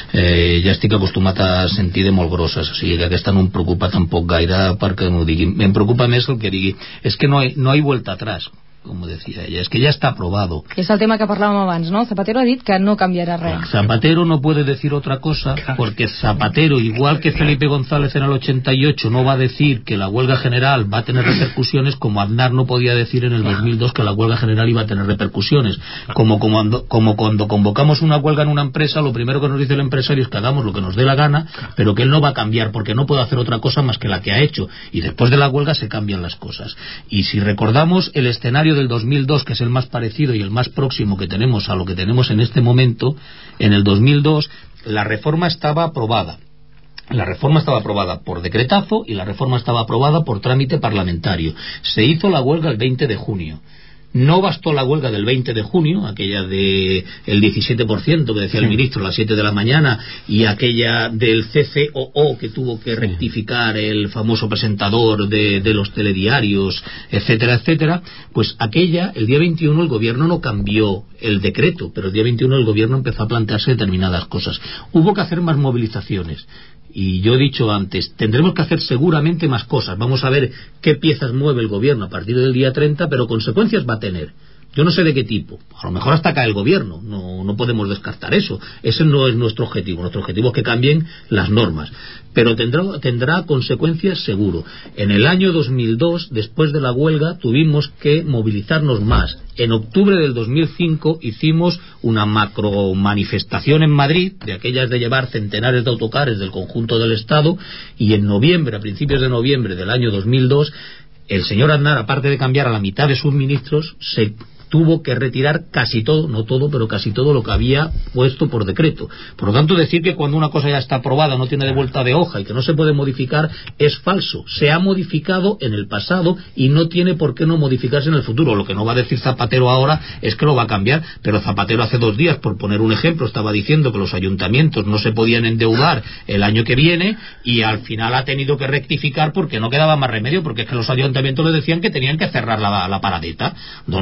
Ja estic acostumat a sentir de molt grosses, o sigui que aquesta no em preocupa tampoc gaire perquè m'ho diguin. Em preocupa més el que digui, és que no hay vuelta atrás, como decía ella, es que ya está aprobado. És el tema que parlàvem abans, ¿no? Zapatero ha dit que no canviarà res. Zapatero no puede decir otra cosa, porque Zapatero, igual que Felipe González en el 88 no va a decir que la huelga general va a tener repercusiones, como Aznar no podía decir en el 2002 que la huelga general iba a tener repercusiones. Como cuando convocamos una huelga en una empresa, lo primero que nos dice el empresario es que hagamos lo que nos dé la gana, pero que él no va a cambiar porque no puede hacer otra cosa más que la que ha hecho, y después de la huelga se cambian las cosas. Y si recordamos el escenario del 2002, que es el más parecido y el más próximo que tenemos a lo que tenemos en este momento, en el 2002 la reforma estaba aprobada. La reforma estaba aprobada por decretazo y la reforma estaba aprobada por trámite parlamentario. Se hizo la huelga el 20 de junio. No bastó la huelga del 20 de junio, aquella del 17% que decía el ministro a las 7 de la mañana, y aquella del CCOO que tuvo que rectificar el famoso presentador de los telediarios, etcétera, etcétera. Pues aquella, el día 21 el gobierno no cambió el decreto, pero el día 21 el gobierno empezó a plantearse determinadas cosas. Hubo que hacer más movilizaciones. Y yo he dicho antes, tendremos que hacer seguramente más cosas. Vamos a ver qué piezas mueve el gobierno a partir del día 30, pero consecuencias va a tener. Yo no sé de qué tipo. A lo mejor hasta cae el gobierno. No podemos descartar eso. Ese no es nuestro objetivo. Nuestro objetivo es que cambien las normas. Pero tendrá consecuencias seguro. En el año 2002, después de la huelga, tuvimos que movilizarnos más. En octubre del 2005 hicimos una macro manifestación en Madrid, de aquellas de llevar centenares de autocares del conjunto del Estado, y en noviembre, a principios de noviembre del año 2002, el señor Aznar, aparte de cambiar a la mitad de sus ministros, se tuvo que retirar casi todo, no todo, pero casi todo lo que había puesto por decreto. Por lo tanto, decir que cuando una cosa ya está aprobada no tiene de vuelta de hoja y que no se puede modificar es falso. Se ha modificado en el pasado y no tiene por qué no modificarse en el futuro. Lo que no va a decir Zapatero ahora es que lo va a cambiar, pero Zapatero hace 2 días, por poner un ejemplo, estaba diciendo que los ayuntamientos no se podían endeudar el año que viene, y al final ha tenido que rectificar porque no quedaba más remedio, porque es que los ayuntamientos le decían que tenían que cerrar la paradeta.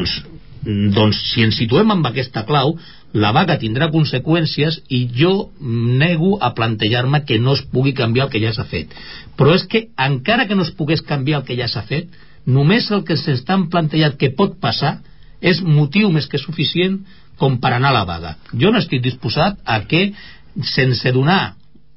Doncs si ens situem amb aquesta clau, la vaga tindrà conseqüències, i jo nego a plantejar-me que no es pugui canviar el que ja s'ha fet. Però és que encara que no es pogués canviar el que ja s'ha fet, només el que s'estan plantejat que pot passar és motiu més que suficient com per anar a la vaga. Jo no estic disposat a que, sense donar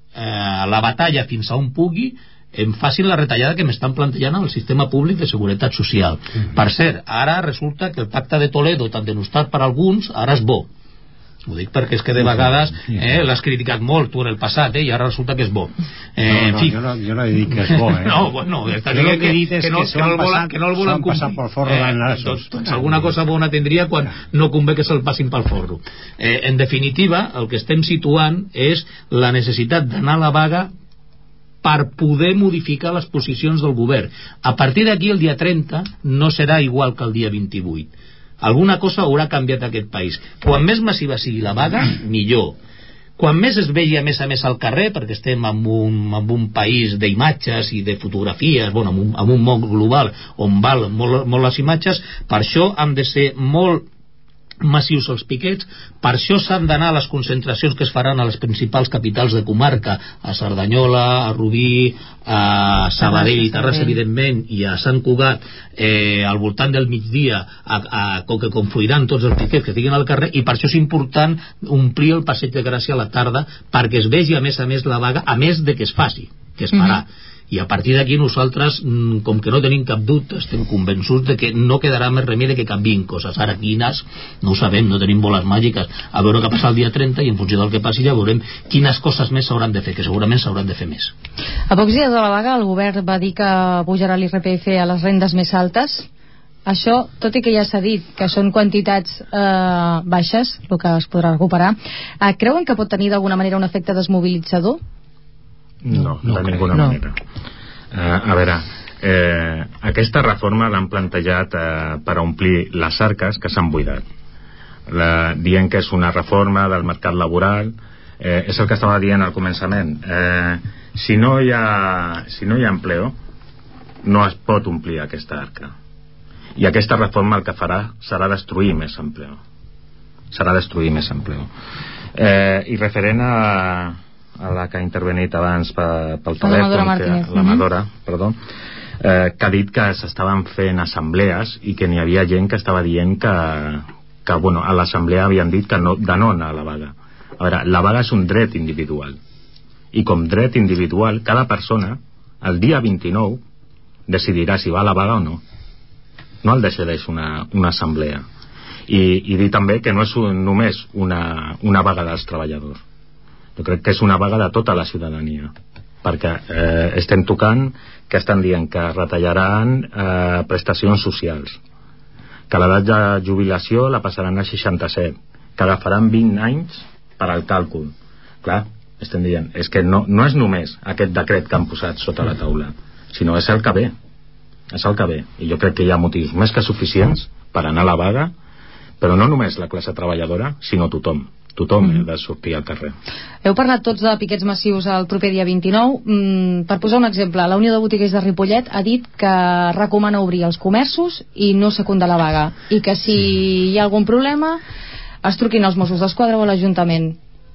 la batalla fins a on pugui, em facin la retallada que m'estan plantejant al sistema públic de seguretat social. Per cert, ara resulta que el pacte de Toledo, tan denostat per alguns, ara és bo. Ho dic perquè és que de vegades l'has criticat molt tu en el passat, i ara resulta que és bo. Jo no he dit que és bo. No, estàs dient que no el volen passar pel forro. Doncs alguna cosa bona tindria quan no convé que se'l passin pel forro. En definitiva, el que estem situant és la necessitat d'anar a la vaga per poder modificar les posicions del govern. A partir d'aquí, el dia 30 no serà igual que el dia 28. Alguna cosa haurà canviat aquest país. Quan més massiva sigui la vaga, millor. Quan més es vegi a més al carrer, perquè estem en un país d'imatges i de fotografies, en un món global on val molt les imatges, per això han de ser molt massius els piquets. Per això s'han d'anar a les concentracions que es faran a les principals capitals de comarca, a Cerdanyola, a Rubí, a Sabadell i Terrassa, evidentment, i a Sant Cugat, al voltant del migdia, que confluiran tots els piquets que estiguin al carrer, i per això és important omplir el Passeig de Gràcia a la tarda perquè es vegi a més la vaga, a més de que es faci, que es farà. I a partir d'aquí nosaltres, com que no tenim cap dubte, estem convençuts de que no quedarà més remei de que canviïn coses. Ara quines, no ho sabem, no tenim boles màgiques. A veure què passa el dia 30 i en funció del que passi ja veurem quines coses més s'hauran de fer, que segurament s'hauran de fer més. A pocs dies de la vaga el govern va dir que pujarà l'IRPF a les rendes més altes. Això, tot i que ja s'ha dit que són quantitats baixes, el que es podrà recuperar, creuen que pot tenir d'alguna manera un efecte desmobilitzador? No, de ninguna manera. A veure, aquesta reforma l'han plantejat per omplir les arques que s'han buidat, dient que és una reforma del mercat laboral. És el que estava dient al començament. Si no hi ha empleo, no es pot omplir aquesta arca, i aquesta reforma el que farà serà destruir més empleo. I referent a la que ha intervenit abans pel telèfon, l'Amadora, que ha dit que s'estaven fent assemblees i que n'hi havia gent que estava dient que a l'assemblea havien dit que no, de no anar a la vaga. A veure, la vaga és un dret individual, i com dret individual cada persona el dia 29 decidirà si va a la vaga o no. No el decideix una assemblea. I dir també que no és només una vaga dels treballadors. Jo crec que és una vaga de tota la ciutadania, perquè estem tocant que estan dient que retallaran prestacions socials, que l'edat de jubilació la passaran a 67, que agafaran 20 anys per al càlcul. Clar, estem dient, és que no és només aquest decret que han posat sota la taula, sinó és el que ve. I jo crec que hi ha motius més que suficients per anar a la vaga, però no només la classe treballadora, sinó tothom ha de sortir al carrer. Heu parlat tots de piquets massius el proper dia 29. Per posar un exemple, la Unió de Botiguers de Ripollet ha dit que recomana obrir els comerços i no secundar la vaga, i que si hi ha algun problema es truquin als Mossos d'Esquadra o a l'Ajuntament.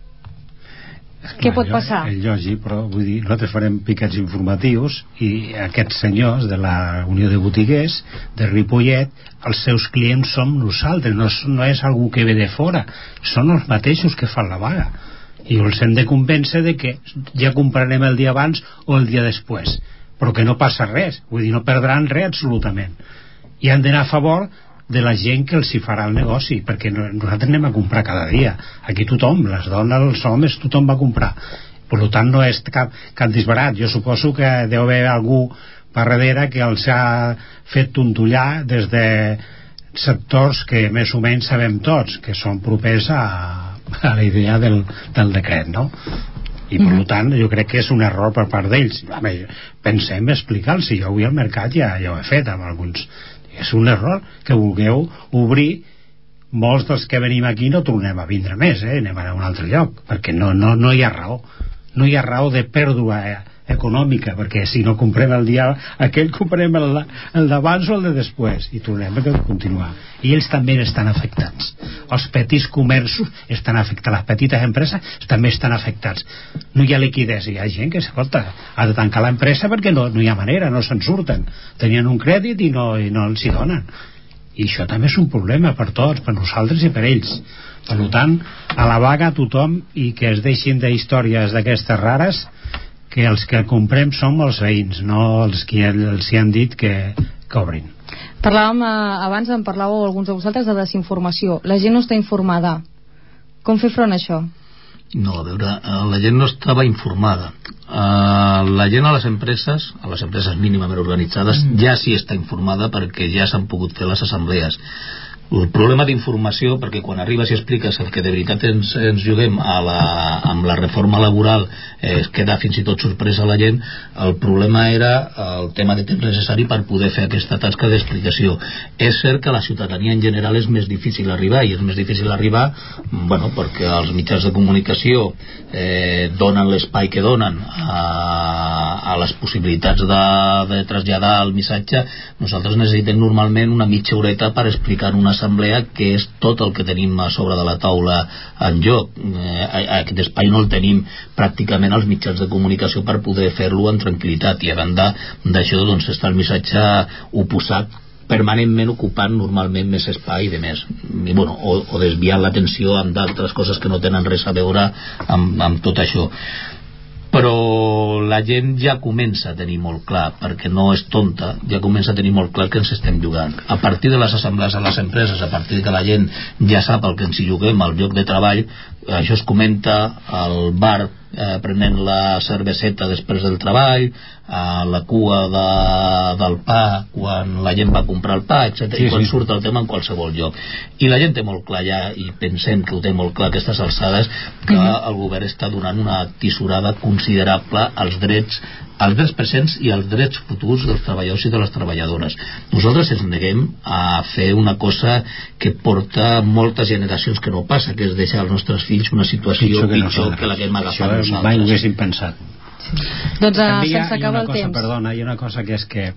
Què pot passar? És lògic, però vull dir, nosaltres farem piquets informatius i aquests senyors de la Unió de Botiguers de Ripollet, els seus clients som nosaltres, no és algú que ve de fora, són els mateixos que fan la vaga, i els hem de convèncer de que ja comprarem el dia abans o el dia després, però que no passa res, vull dir, no perdran res absolutament, i han d'anar a favor de la gent que els hi farà el negoci, perquè nosaltres anem a comprar cada dia, aquí tothom, les dones, els homes, tothom va a comprar, per tant no és cap disbarat. Jo suposo que deu haver algú per darrere que els ha fet tontollar des de sectors que més o menys sabem tots que són propers a la idea del decret, no? I per tant jo crec que és un error per part d'ells. Pensem explicar-los, jo avui al mercat ja ho he fet amb alguns. És un error que vulgueu obrir. Molts dels que venim aquí no tornem a vindre més, anem a un altre lloc, perquè no hi ha raó, no hi ha raó de pèrdua econòmica, perquè si no comprem el dia aquell, comprem el d'abans o el de després, i tornem a continuar. I ells també estan afectats, els petits comerços estan afectats, les petites empreses també estan afectats. No hi ha liquiditat, hi ha gent que ha de tancar l'empresa perquè no hi ha manera, no se'n surten, tenien un crèdit i no els hi donen, i això també és un problema per tots, per nosaltres i per ells. Per tant, a la vaga tothom, i que es deixin d'històries d'aquestes rares, que els que comprem som els veïns, no els que els hi han dit que obrin. Parlàvem abans, en parlàveu alguns de vosaltres de desinformació. La gent no està informada. Com fer front a això? No, a veure, la gent no estava informada. La gent a les empreses mínimament organitzades, ja sí està informada perquè ja s'han pogut fer les assemblees. El problema d'informació, perquè quan arribes i expliques el que de veritat ens juguem amb la reforma laboral, es queda fins i tot sorpresa la gent. El problema era el tema de temps necessari per poder fer aquesta tasca d'explicació. És cert que a la ciutadania en general és més difícil arribar, i és més difícil arribar perquè els mitjans de comunicació donen l'espai que donen a les possibilitats de traslladar el missatge. Nosaltres necessitem normalment una mitja horeta per explicar una assemblea, que és tot el que tenim a sobre de la taula en joc. Aquest espai no el tenim pràcticament als mitjans de comunicació per poder fer-lo en tranquil·litat, i a banda d'això doncs està el missatge oposat permanentment ocupant normalment més espai i de més, i, bueno, o desviant l'atenció amb d'altres coses que no tenen res a veure amb tot això. Però la gent ja comença a tenir molt clar, perquè no és tonta, ja comença a tenir molt clar que ens estem jugant. A partir de les assemblees a les empreses, a partir que la gent ja sap el que ens hi juguem al lloc de treball, això es comenta al bar prenent la cerveseta després del treball, a la cua del pa quan la gent va a comprar el pa, etc. I quan surt el tema en qualsevol lloc. I la gent té molt clar ja, i pensem que ho té molt clar a aquestes alçades, que el govern està donant una tisorada considerable als drets presents i als drets futurs dels treballadors i de les treballadores. Nosaltres ens neguem a fer una cosa que porta moltes generacions que no passa, que és deixar als nostres fills una situació pitjor que la que hem agafat nosaltres. Això mai ho haguéssim pensat. Doncs se'ns acaba el temps. Perdona, hi ha una cosa que és que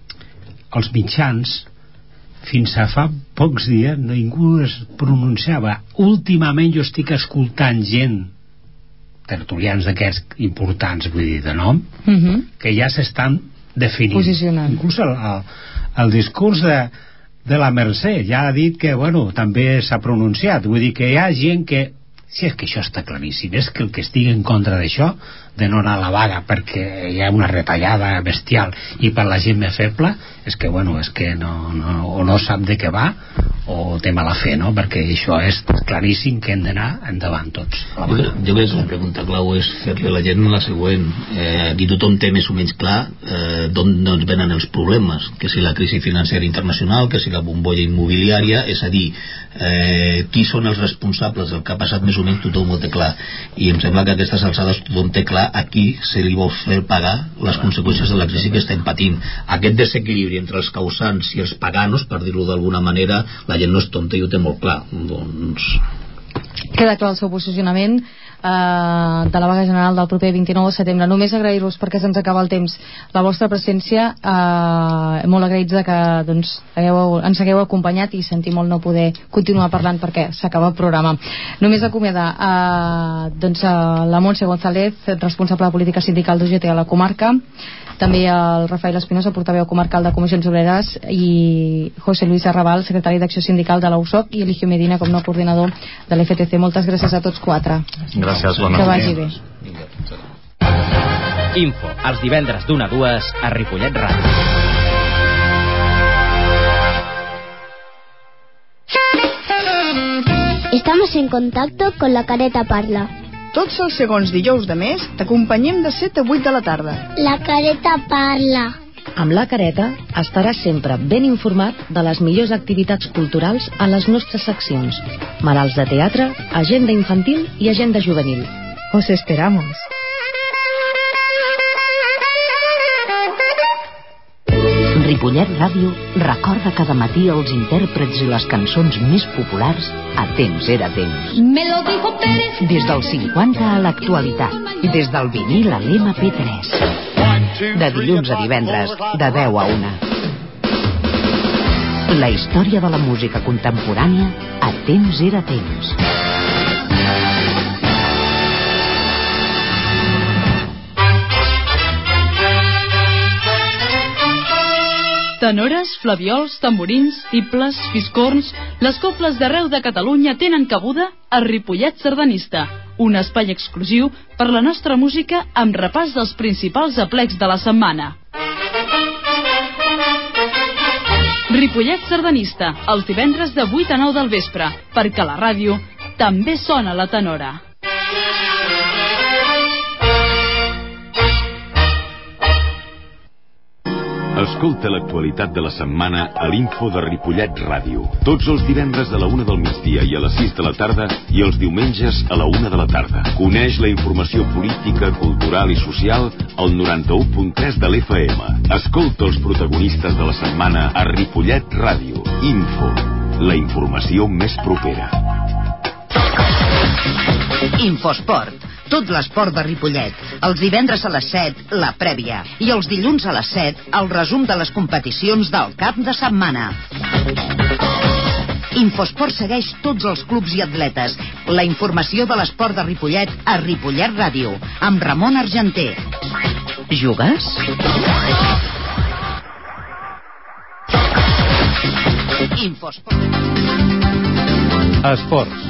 els mitjans fins a fa pocs dies ningú es pronunciava. Últimament jo estic escoltant gent, tertulians d'aquests importants, vull dir, de nom, que ja s'estan definint. Posicionant. Inclús el discurs de la Mercè ja ha dit que, bueno, també s'ha pronunciat. Vull dir que hi ha gent que, si és que això està claríssim, és que el que estigui en contra d'això, de no anar a la vaga perquè hi ha una retallada bestial i per la gent més feble, és que, bueno, és que no sap de què va o té mala fe, no? Perquè això és claríssim que hem d'anar endavant tots. Jo crec que la pregunta clau és fer-li a la gent la següent. Aquí tothom té més o menys clar d'on ens venen els problemes, que si la crisi financera internacional, que si la bombolla immobiliària, és a dir, qui són els responsables del que ha passat, més o menys tothom ho té clar, i em sembla que a aquestes alçades tothom té clar a qui se li vol fer pagar les conseqüències de la crisi que estem patint. Aquest desequilibri entre els causants i els paganos, per dir-ho d'alguna manera, la gent no és tonta i ho té molt clar. Doncs queda clar el seu posicionament de la vaga general del proper 29 de setembre. Només agrair-vos, perquè se'ns acaba el temps, la vostra presència, molt agraïts de que doncs, ens hagueu acompanyat, i sentir molt no poder continuar parlant perquè s'acaba el programa. Només acomiadar la Montse González, responsable de política sindical d'UGT a la comarca, també el Rafael Espinosa, portaveu comarcal de Comissions Obreres, i José Luis Arrabal, secretari d'Acció Sindical de la USOC, i Eligio Medina, com no coordinador de l'FTC. Moltes gràcies a tots quatre. Gràcies, bona que vagi bé. Info, els divendres d'1 a 2 a Ripollet Ràdio. Estamos en contacto con La Careta Parla. Tots els segons dijous de mes t'acompanyem de 7 a 8 de la tarda. La Careta Parla. Amb La Careta estaràs sempre ben informat de les millors activitats culturals a les nostres seccions: malalts de teatre, agenda infantil i agenda juvenil. Os esperamos. Ripollet Ràdio recorda cada matí els intèrprets i les cançons més populars a temps era temps. Des dels 50 a l'actualitat, des del vinil a l'MP3. De dilluns a divendres, de 10 a 1. La història de la música contemporània a temps era temps. Tenores, flaviols, tamborins, tibles, fiscorns, les cobles d'arreu de Catalunya tenen cabuda a Ripollet Sardanista, un espai exclusiu per la nostra música amb repàs dels principals aplecs de la setmana. Ripollet Sardanista, els divendres de 8 a 9 del vespre, perquè la ràdio també sona la tenora. Escolta l'actualitat de la setmana a l'Info de Ripollet Ràdio. Tots els divendres a la 1 del migdia i a les 6 de la tarda i els diumenges a la 1 de la tarda. Coneix la informació política, cultural i social al 91.3 de l'FM. Escolta els protagonistes de la setmana a Ripollet Ràdio. Info, la informació més propera. Infosport. Tot l'esport de Ripollet. Els divendres a les 7, la prèvia. I els dilluns a les 7, el resum de les competicions del cap de setmana. Infosport segueix tots els clubs i atletes. La informació de l'esport de Ripollet a Ripollet Ràdio, amb Ramon Argenter. Jugues? Infosport. Esports.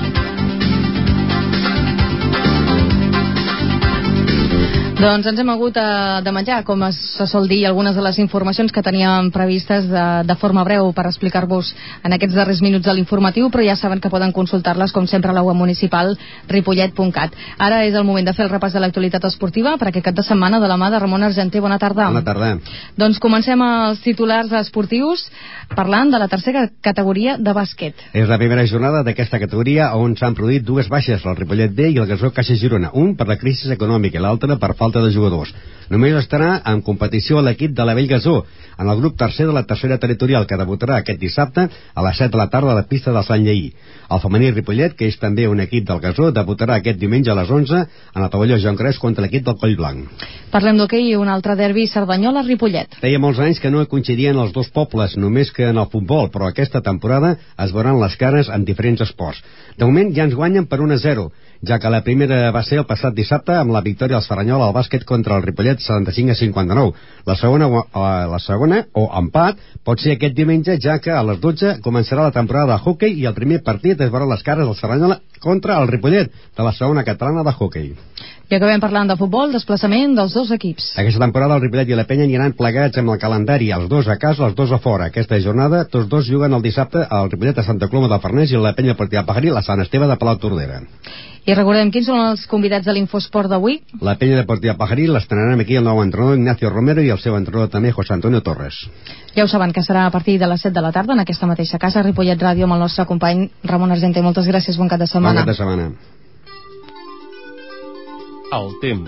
Doncs ens hem hagut de menjar, com se sol dir, algunes de les informacions que teníem previstes de forma breu per explicar-vos en aquests darrers minuts de l'informatiu, però ja saben que poden consultar-les, com sempre, a la web municipal ripollet.cat. Ara és el moment de fer el repàs de l'actualitat esportiva per aquest cap de setmana de la mà de Ramon Argenter. Bona tarda. Bona tarda. Doncs comencem els titulars esportius parlant de la tercera categoria de bàsquet. És la primera jornada d'aquesta categoria on s'han produït dues baixes, el Ripollet B i el Gasó Caixa Girona, un per la crisi econòmica i l'altre per falta de jugadors. Només estarà en competició l'equip de la Vell Gasó en el grup tercer de la tercera territorial, que debutarà aquest dissabte a les 7 de la tarda a la pista del Sant Lleí. El femení Ripollet, que és també un equip del Gasó, debutarà aquest diumenge a les 11 en el pavelló Joan Cres contra l'equip del Collblanc. Parlem d'hoquei i un altre derbi, Cerdanyola-Ripollet. Feia molts anys que no coincidien els dos pobles, només que en el futbol, però aquesta temporada es veuran les cares en diferents esports. De moment ja ens guanyen per 1-0, ja que la primera va ser el passat dissabte amb la victòria dels Cerdanyola al bàsquet contra el Ripollet 75-59. La segona, o empat, pot ser aquest diumenge, ja que a les 12 començarà la temporada de hoquei i el primer partit es veurà les cares del Cerdanyola contra el Ripollet de la segona catalana de hoquei. I acabem parlant de futbol, desplaçament dels dos equips. Aquesta temporada el Ripollet i la Penya aniran plegats amb el calendari, els dos a casa, els dos a fora. Aquesta jornada, tots dos juguen el dissabte al Ripollet a Santa Coloma de Farners i la Penya Deportiva Pajarí a Sant Esteve de Palau Tordera. I recordem quins són els convidats de l'Infosport d'avui. La Penya Deportiva Pajarí l'estrenarem aquí el nou entrenador Ignacio Romero i el seu entrenador també José Antonio Torres. Ja ho saben que serà a partir de les 7 de la tarda en aquesta mateixa casa, Ripollet Ràdio, amb el nostre company Ramon Argenter. Moltes gràcies, bon cap de setmana. Bon cap de setmana. El temps.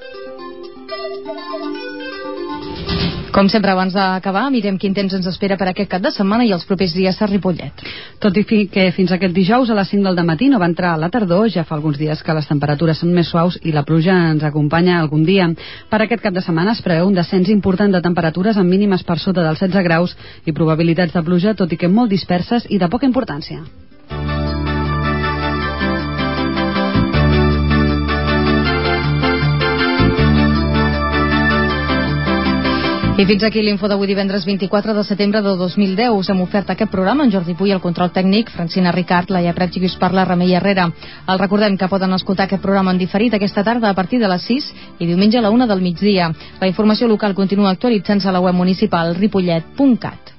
Com sempre, abans d'acabar, mirem quin temps ens espera per aquest cap de setmana i els propers dies a Ripollet. Tot i que fins aquest dijous a les 5 del matí no va entrar a la tardor, ja fa alguns dies que les temperatures són més suaus i la pluja ens acompanya algun dia. Per aquest cap de setmana es preveu un descens important de temperatures amb mínimes per sota dels 16 graus i probabilitats de pluja, tot i que molt disperses i de poca importància. I fins aquí l'info d'avui divendres 24 de setembre de 2010. Us hem ofert aquest programa en Jordi Puy, el control tècnic, Francina Ricard, Laia Prat i us parla Remei Herrera. El recordem que poden escoltar aquest programa en diferit aquesta tarda a partir de les 6 i diumenge a la 1 del migdia. La informació local continua actualitzant-se a la web municipal ripollet.cat.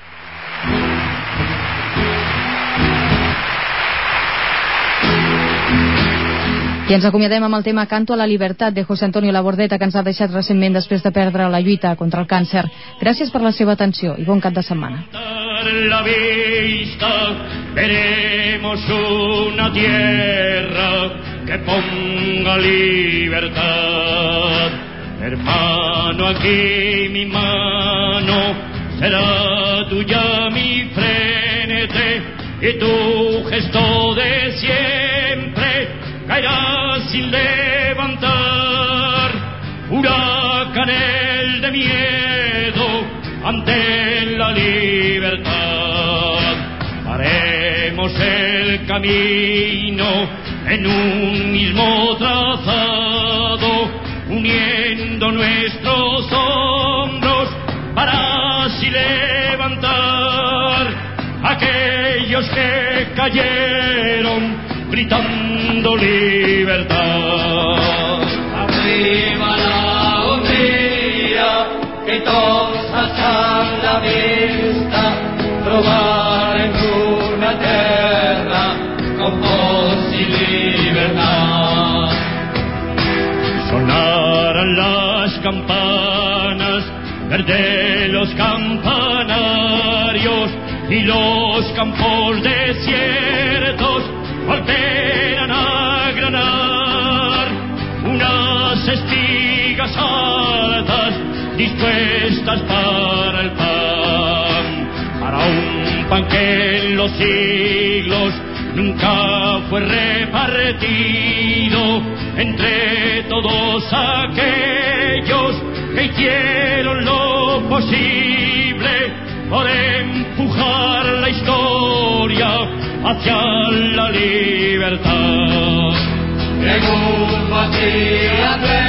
I ens acomiadem amb el tema Canto a la Libertad de José Antonio Labordeta, que ens ha deixat recentment després de perdre la lluita contra el càncer. Gràcies per la seva atenció i bon cap de setmana. La vista, veremos una tierra que ponga libertad. Hermano, aquí mi mano será tuya mi frente y tu gesto de siempre caerá sin levantar huracanes de miedo ante la libertad. Haremos el camino en un mismo trazado, uniendo nuestros hombros para así levantar aquellos que cayeron gritando libertad. Arriba la Hungría, que todos alzan la vista, trobar en una tierra con voz y libertad. Sonaran las campanas de los campanarios y los campos desiertos volverán a granar unas espigas altas dispuestas para el pan, para un pan que en los siglos nunca fue repartido entre todos aquellos que hicieron lo posible por empujar la historia hacia la libertad. En un vacío